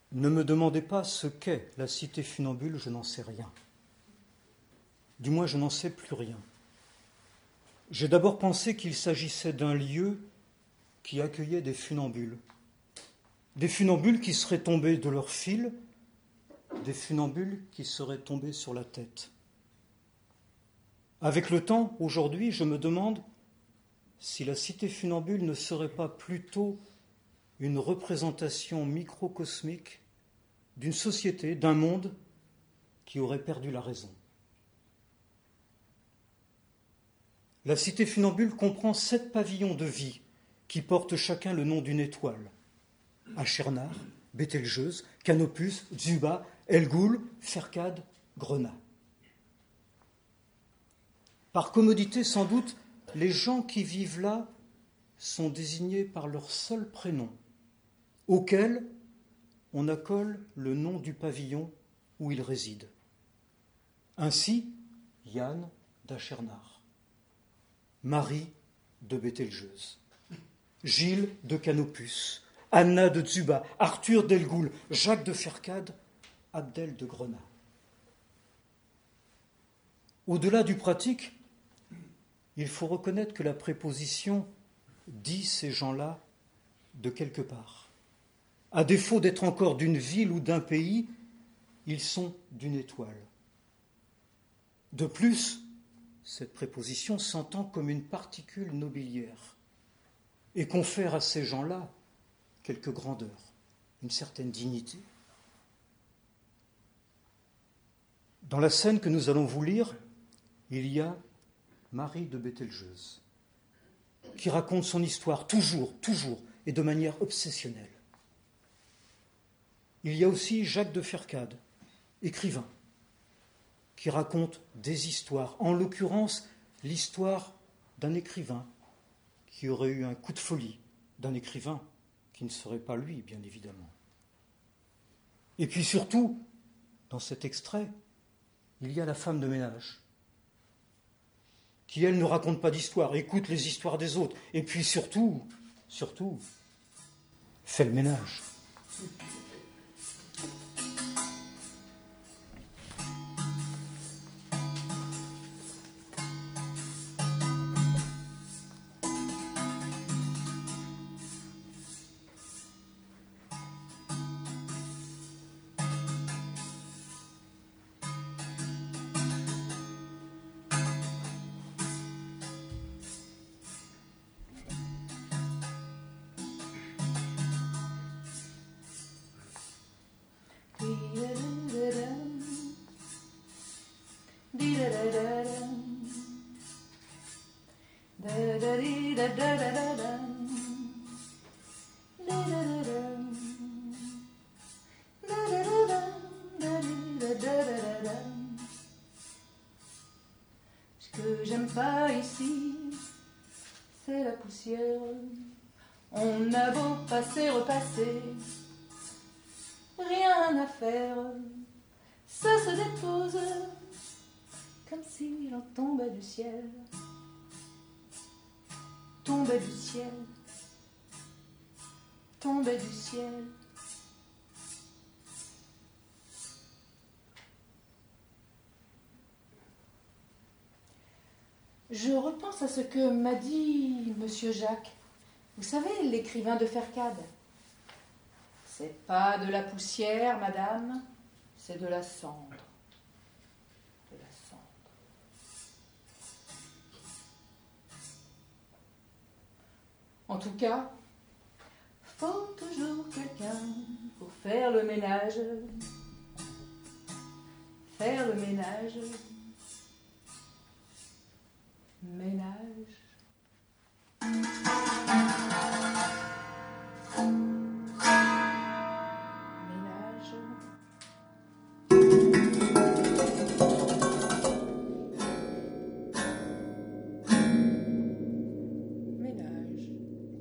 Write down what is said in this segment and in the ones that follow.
Ne me demandez pas ce qu'est la cité funambule, je n'en sais rien. Du moins, je n'en sais plus rien. J'ai d'abord pensé qu'il s'agissait d'un lieu qui accueillait des funambules qui seraient tombés de leur fil, des funambules qui seraient tombés sur la tête. Avec le temps, aujourd'hui, je me demande si la cité funambule ne serait pas plutôt une représentation microcosmique d'une société, d'un monde qui aurait perdu la raison. La cité funambule comprend 7 pavillons de vie qui portent chacun le nom d'une étoile. Achernar, Bételgeuse, Canopus, Zuba, El-Goul, Ferkad, Grenat. Par commodité, sans doute, les gens qui vivent là sont désignés par leur seul prénom, auquel on accole le nom du pavillon où ils résident. Ainsi, Yann d'Achernar, Marie de Bételgeuse, Gilles de Canopus, Anna de Zuba, Arthur d'El-Goul, Jacques de Ferkad, Abdel de Grenat. Au-delà du pratique, il faut reconnaître que la préposition dit ces gens-là de quelque part. À défaut d'être encore d'une ville ou d'un pays, ils sont d'une étoile. De plus, cette préposition s'entend comme une particule nobiliaire et confère à ces gens-là quelque grandeur, une certaine dignité. Dans la scène que nous allons vous lire, il y a Marie de Bételgeuse, qui raconte son histoire toujours, et de manière obsessionnelle. Il y a aussi Jacques de Ferkad, écrivain, qui raconte des histoires, en l'occurrence l'histoire d'un écrivain qui aurait eu un coup de folie, d'un écrivain qui ne serait pas lui, bien évidemment. Et puis surtout, dans cet extrait, il y a la femme de ménage, qui, elle, ne raconte pas d'histoire, écoute les histoires des autres, et puis surtout, fait le ménage. Ce que j'aime pas ici, c'est la poussière. On a beau passer, repasser, rien à faire. Ça se dépose comme si l'on tombait du ciel. Tombait du ciel. Tombait du ciel. Je repense à ce que m'a dit Monsieur Jacques. Vous savez, l'écrivain de Ferkad. C'est pas de la poussière, madame, c'est de la cendre. De la cendre. En tout cas, faut toujours quelqu'un pour faire le ménage. Faire le ménage. Ménage. Ménage. Ménage.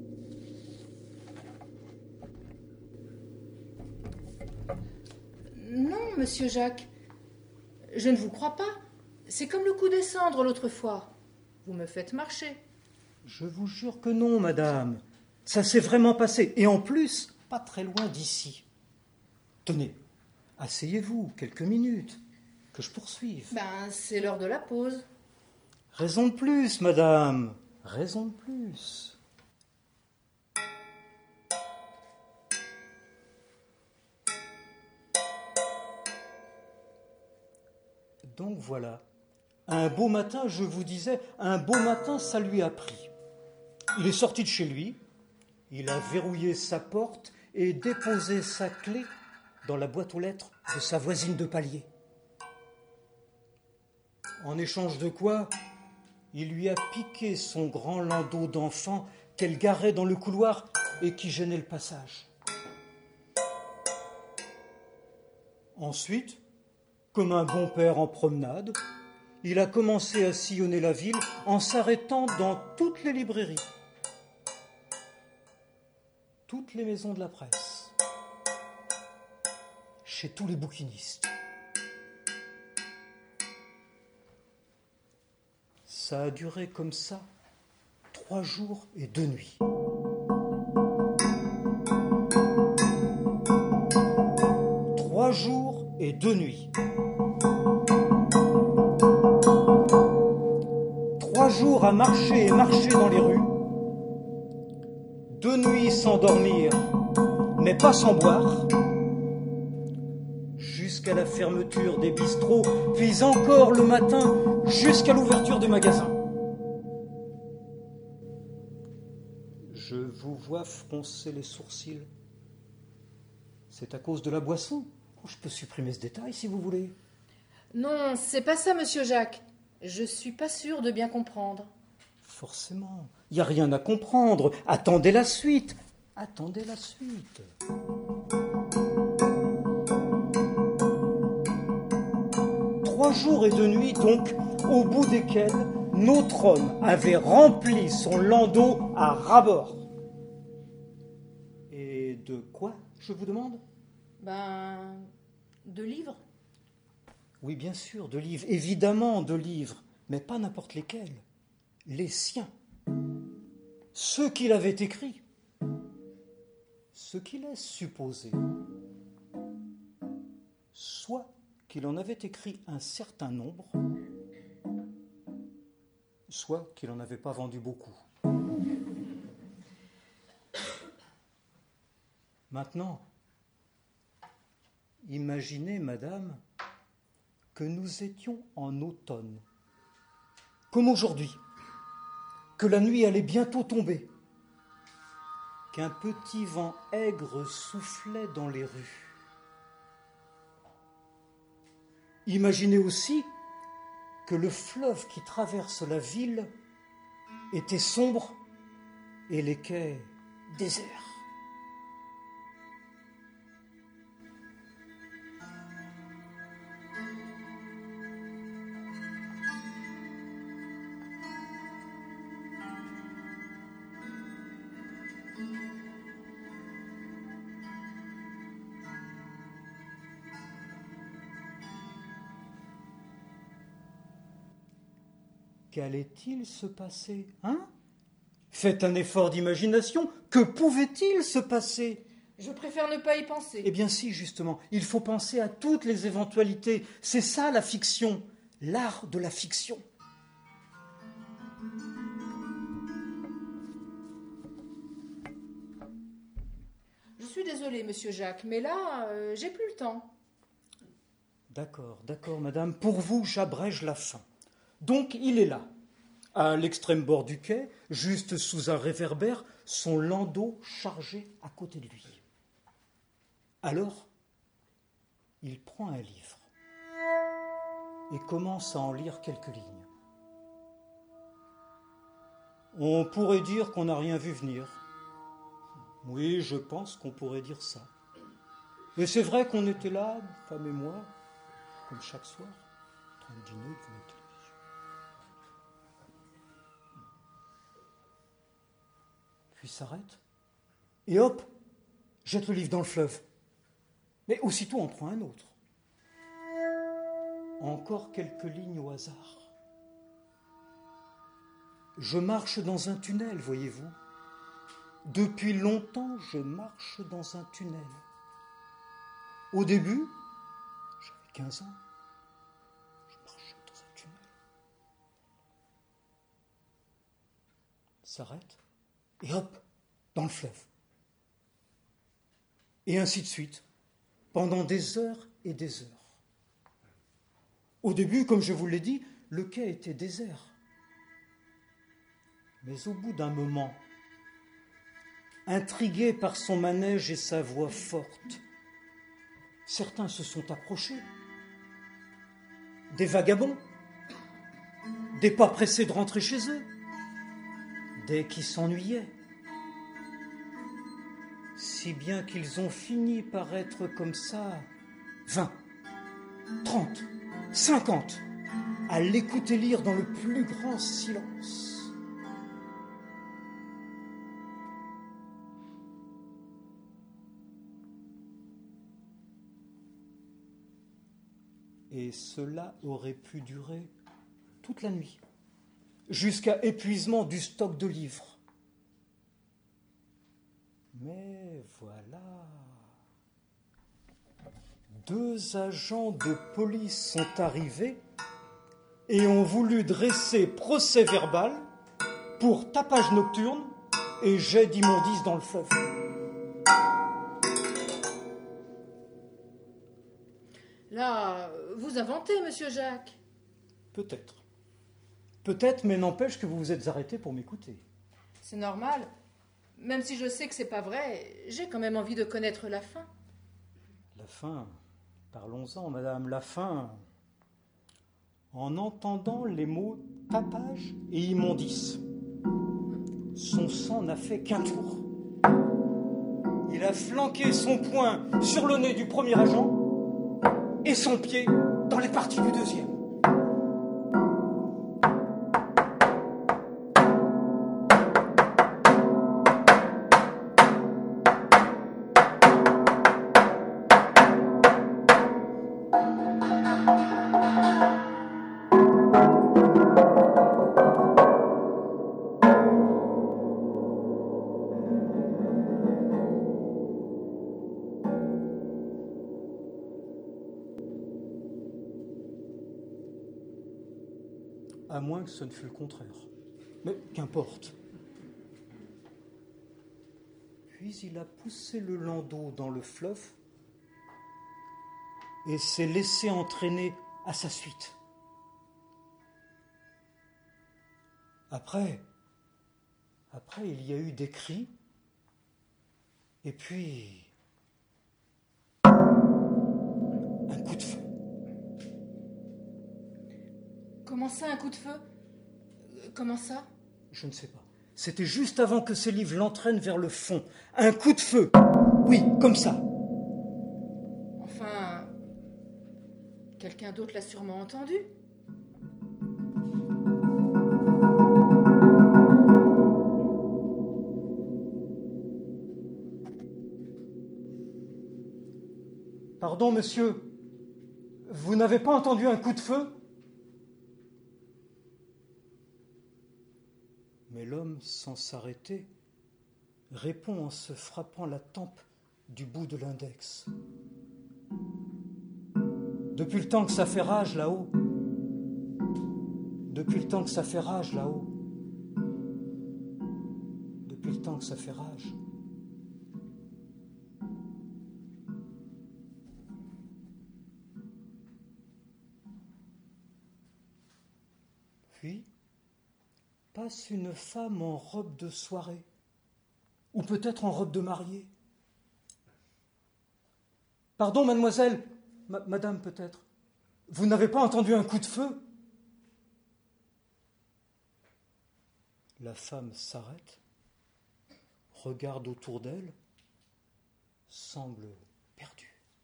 Non, monsieur Jacques, je ne vous crois pas. C'est comme le coup des cendres l'autre fois. Vous me faites marcher. Je vous jure que non, madame. Ça s'est vraiment passé. Et en plus, pas très loin d'ici. Tenez, asseyez-vous quelques minutes, que je poursuive. C'est l'heure de la pause. Raison de plus, madame, raison de plus. Donc voilà, un beau matin, je vous disais, un beau matin, ça lui a pris. Il est sorti de chez lui, il a verrouillé sa porte et déposé sa clé dans la boîte aux lettres de sa voisine de palier. En échange de quoi, il lui a piqué son grand landau d'enfant qu'elle garait dans le couloir et qui gênait le passage. Ensuite, comme un bon père en promenade, il a commencé à sillonner la ville en s'arrêtant dans toutes les librairies, toutes les maisons de la presse, chez tous les bouquinistes. Ça a duré comme ça 3 jours et 2 nuits. Trois jours et 2 nuits. 3 jours à marcher et marcher dans les rues. 2 nuits sans dormir, mais pas sans boire. Jusqu'à la fermeture des bistrots, puis encore le matin, jusqu'à l'ouverture des magasins. Je vous vois froncer les sourcils. C'est à cause de la boisson. Je peux supprimer ce détail si vous voulez. Non, c'est pas ça, monsieur Jacques. Je suis pas sûre de bien comprendre. Forcément, il n'y a rien à comprendre. Attendez la suite. Attendez la suite. 3 jours et 2 nuits, donc, au bout desquels notre homme avait rempli son landau à ras-bord. Et de quoi, je vous demande ? De livres. Oui, bien sûr, de livres, évidemment de livres, mais pas n'importe lesquels. Les siens. Ceux qu'il avait écrits. Ce qui laisse supposer soit qu'il en avait écrit un certain nombre, soit qu'il n'en avait pas vendu beaucoup. Maintenant, imaginez, madame, que nous étions en automne, comme aujourd'hui, que la nuit allait bientôt tomber, qu'un petit vent aigre soufflait dans les rues. Imaginez aussi que le fleuve qui traverse la ville était sombre et les quais déserts. Qu'allait-il se passer, hein ? Faites un effort d'imagination. Que pouvait-il se passer ? Je préfère ne pas y penser. Eh bien si, justement, il faut penser à toutes les éventualités. C'est ça la fiction, l'art de la fiction. Je suis désolée, monsieur Jacques, mais là, j'ai plus le temps. D'accord, madame. Pour vous, j'abrège la fin. Donc, il est là, à l'extrême bord du quai, juste sous un réverbère, son landau chargé à côté de lui. Alors, il prend un livre et commence à en lire quelques lignes. On pourrait dire qu'on n'a rien vu venir. Oui, je pense qu'on pourrait dire ça. Et c'est vrai qu'on était là, femme et moi, comme chaque soir, en train de dîner devant la télévision. Puis s'arrête, et hop, jette le livre dans le fleuve. Mais aussitôt en prend un autre. Encore quelques lignes au hasard. Je marche dans un tunnel, voyez-vous. Depuis longtemps, je marche dans un tunnel. Au début, j'avais 15 ans, je marchais dans un tunnel. S'arrête, et hop, dans le fleuve. Et ainsi de suite, pendant des heures et des heures. Au début, comme je vous l'ai dit, le quai était désert. Mais au bout d'un moment, intrigués par son manège et sa voix forte, certains se sont approchés. Des vagabonds, des pas pressés de rentrer chez eux, des qui s'ennuyaient. Si bien qu'ils ont fini par être comme ça, 20, 30, 50, à l'écouter lire dans le plus grand silence. Et cela aurait pu durer toute la nuit, jusqu'à épuisement du stock de livres. Mais voilà, 2 agents de police sont arrivés et ont voulu dresser procès-verbal pour tapage nocturne et jet d'immondices dans le fleuve. Là, vous inventez, monsieur Jacques. Peut-être. Peut-être, mais n'empêche que vous vous êtes arrêté pour m'écouter. C'est normal. Même si je sais que c'est pas vrai, j'ai quand même envie de connaître la fin. La fin, parlons-en, madame, la fin. En entendant les mots tapage et immondice, son sang n'a fait qu'un tour. Il a flanqué son poing sur le nez du premier agent et son pied dans les parties du deuxième. À moins que ce ne fût le contraire. Mais qu'importe. Puis il a poussé le landau dans le fleuve et s'est laissé entraîner à sa suite. Après, il y a eu des cris, et puis un coup de feu. Comment ça, un coup de feu? Comment ça? Je ne sais pas. C'était juste avant que ces livres l'entraînent vers le fond. Un coup de feu. Oui, comme ça. Enfin, quelqu'un d'autre l'a sûrement entendu. Pardon, monsieur. Vous n'avez pas entendu un coup de feu? Mais l'homme, sans s'arrêter, répond en se frappant la tempe du bout de l'index. Depuis le temps que ça fait rage là-haut. Depuis le temps que ça fait rage là-haut. Depuis le temps que ça fait rage. Puis passe une femme en robe de soirée, ou peut-être en robe de mariée. Pardon, mademoiselle, madame peut-être, vous n'avez pas entendu un coup de feu? La femme s'arrête, regarde autour d'elle, semble perdue.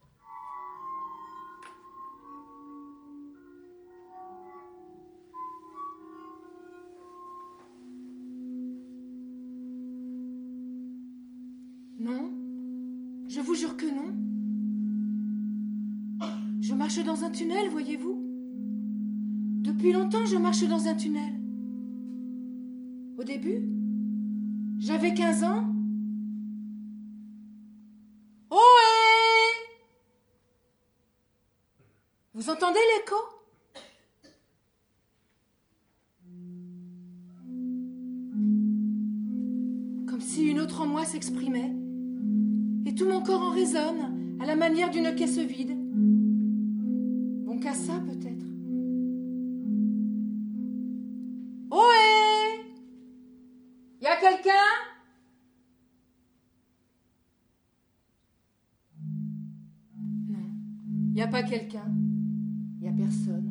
Non, je vous jure que non. Je marche dans un tunnel, voyez-vous. Depuis longtemps, je marche dans un tunnel. Au début, j'avais 15 ans. Ohé! Vous entendez l'écho? Comme si une autre en moi s'exprimait, et tout mon corps en résonne, à la manière d'une caisse vide. Bon qu'à ça, peut-être. Ohé! Y a quelqu'un? Non, y a pas quelqu'un. Y a personne.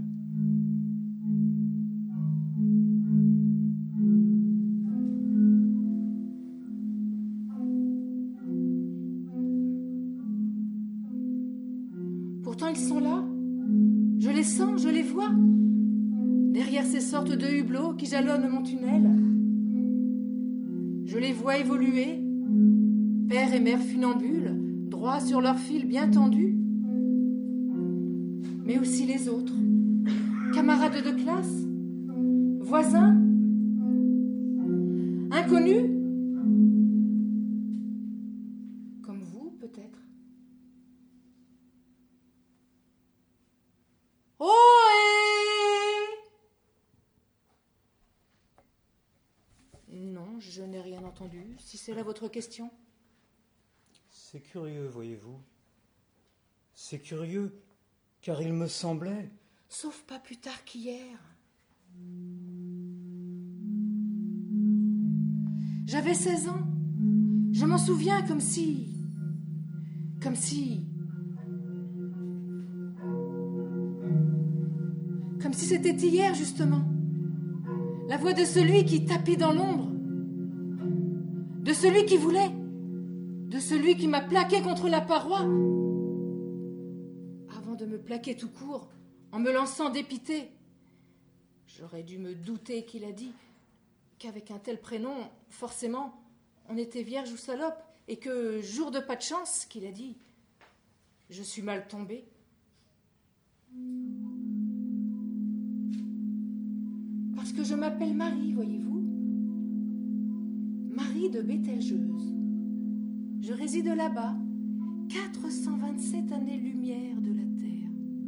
Pourtant, ils sont là. Je les sens, je les vois. Derrière ces sortes de hublots qui jalonnent mon tunnel. Je les vois évoluer, père et mère funambules, droits sur leur fil bien tendu. Mais aussi les autres, camarades de classe, voisins, inconnus, comme vous peut-être. Non, je n'ai rien entendu, si c'est là votre question. C'est curieux, voyez-vous. C'est curieux, car il me semblait... Sauf pas plus tard qu'hier. J'avais 16 ans. Je m'en souviens comme si... Comme si c'était hier, justement. La voix de celui qui tapit dans l'ombre. De celui qui voulait. De celui qui m'a plaqué contre la paroi. Avant de me plaquer tout court, en me lançant dépité. J'aurais dû me douter qu'il a dit qu'avec un tel prénom, forcément, on était vierge ou salope, et que, jour de pas de chance, qu'il a dit, je suis mal tombée. Parce que je m'appelle Marie, voyez-vous. Marie de Bételgeuse. Je réside là-bas, 427 années-lumière de la Terre.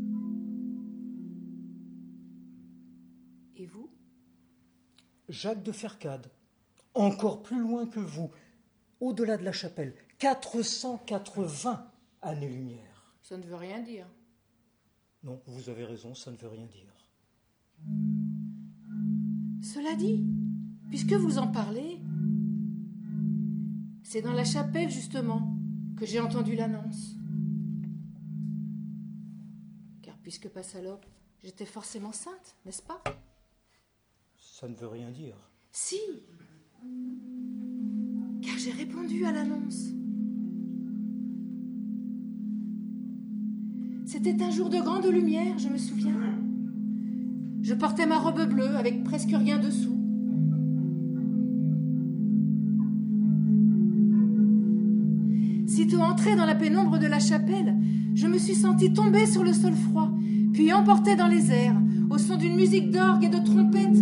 Et vous? Jacques de Fercade, encore plus loin que vous, au-delà de la chapelle, 480 années-lumière. Ça ne veut rien dire. Non, vous avez raison, ça ne veut rien dire. Cela dit, puisque vous en parlez, c'est dans la chapelle, justement, que j'ai entendu l'annonce. Car puisque pas salope, j'étais forcément sainte, n'est-ce pas? Ça ne veut rien dire. Si, car j'ai répondu à l'annonce. C'était un jour de grande lumière, je me souviens. Je portais ma robe bleue avec presque rien dessous. Sitôt entrée dans la pénombre de la chapelle, je me suis sentie tomber sur le sol froid, puis emportée dans les airs, au son d'une musique d'orgue et de trompette.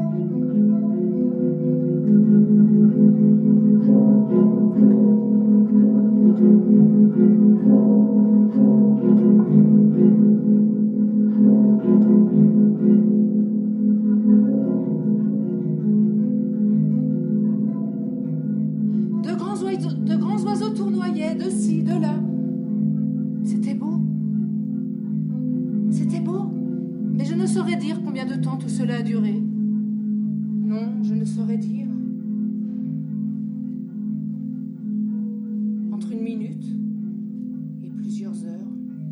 De grands oiseaux tournoyaient de ci, de là. C'était beau. C'était beau, mais je ne saurais dire combien de temps tout cela a duré. Non, je ne saurais dire. Entre une minute et plusieurs heures.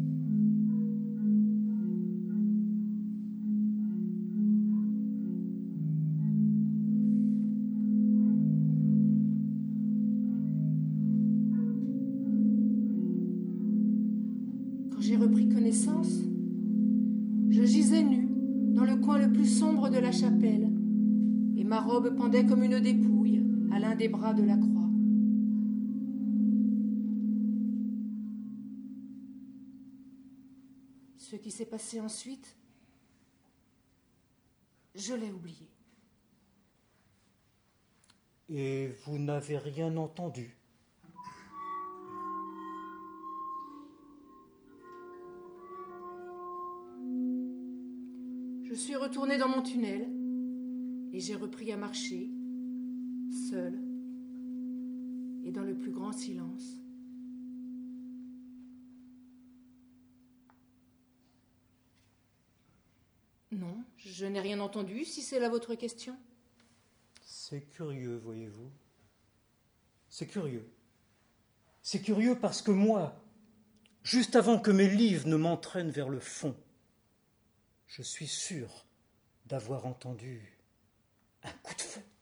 J'ai repris connaissance. Je gisais nue dans le coin le plus sombre de la chapelle et ma robe pendait comme une dépouille à l'un des bras de la croix. Ce qui s'est passé ensuite, je l'ai oublié. Et vous n'avez rien entendu? Je suis retournée dans mon tunnel et j'ai repris à marcher, seule et dans le plus grand silence. Non, je n'ai rien entendu, si c'est là votre question. C'est curieux, voyez-vous. C'est curieux. C'est curieux parce que moi, juste avant que mes livres ne m'entraînent vers le fond, je suis sûr d'avoir entendu un coup de feu.